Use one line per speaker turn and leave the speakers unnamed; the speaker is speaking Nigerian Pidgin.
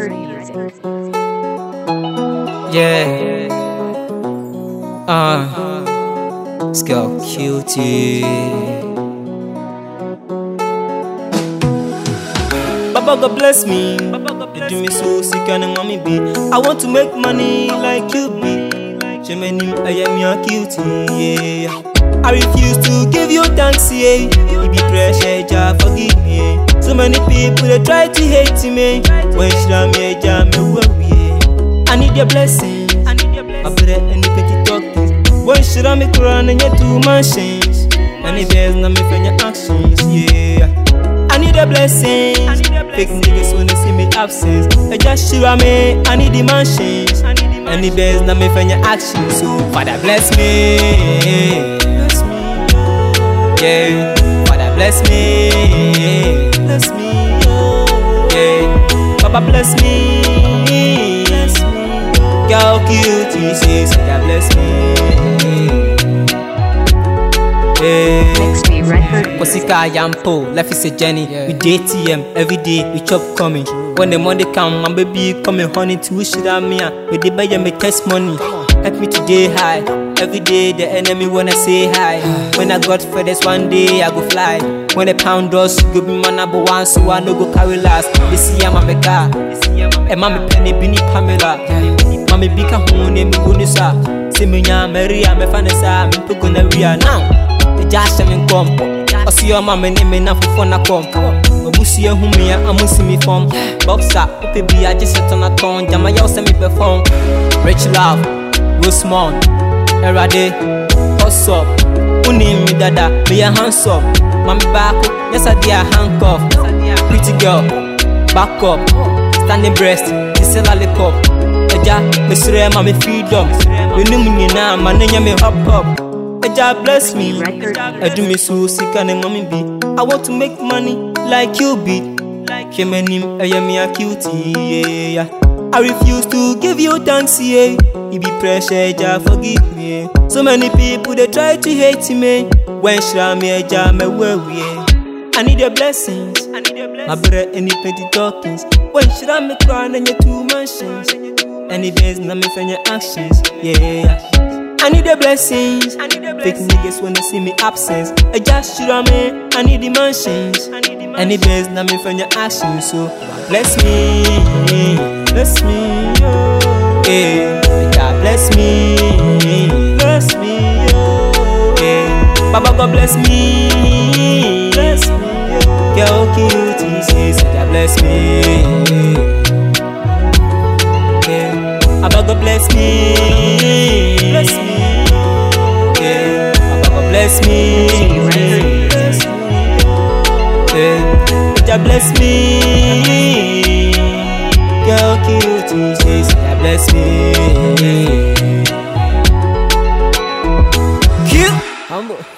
Yeah. Let's go, cutie. Baba God bless me. You do me so sick and mommy be. I want to make money like you be. Jemeni, I am your cutie. Yeah. I refuse to give you thanks, yeah. You be pressure, Jah, forgive me. So many people they try to hate me. When should I make Jah me worry? I need your blessings. I better any petty talkings. When should I make run and yet two mansions? And if there's not me for your actions, yeah. I need a blessing. Fake niggas when they see me absence. I just show me. I need the mansions. And if there's not me for your actions, so Father bless me. Yeah, Father bless me, yeah, Papa bless me, girl cutie says Father bless me, yeah. Kosika Yampo, life is a journey. We day TM every day, we chop coming. When the money come, my baby coming honey to wish that me. We dey buy me test money. Help me today high. Every day the enemy wanna say hi. When I got feathers one day I go fly. When the pound does go be my number one, so I no go carry last. This year I'm a car. And mommy penny bini Pamela. Mommy bika home name me Gunusa. See me nya Maria me fanesa me puguna ria now. The Josh and come. I see your mama name me na for fun na come. Obusia humia amusi me form. Boxer, baby I just set on a tone. Jama ya send me perform. Rich love, Rosemont. Erade, what's up? Uni me dada, me a hands up. Mommy back up, yes I dear handcuff. Pretty girl, back up. Standing breast, this is a lollipop. Eja, me sure mommy freedom. We knew me now, my name me hop up. Eja bless me. I do me so sick and mommy be. I want to make money like you be. Kemenim, I am your cutie, yeah. I refuse to give you thanks, yeah. You be pressure, Jah, forgive me. So many people they try to hate me. When should I make Jah me worry? I need your blessings. My brother, any plenty talkings. When should I make run and your two mansions? Any days not me for your actions, yeah. I need the blessings. Fake niggas when they see me absence. I just shoot on me. I need the mansions. Any days not me for your actions, so bless me, oh. Yeah. God bless me, oh. Yeah. Baba God bless me, oh. Girl cutie says God bless me, yeah. Baba God bless me, yeah. Baba God bless me, yeah. God bless me, girl cutie says God bless me. Cute. Humble.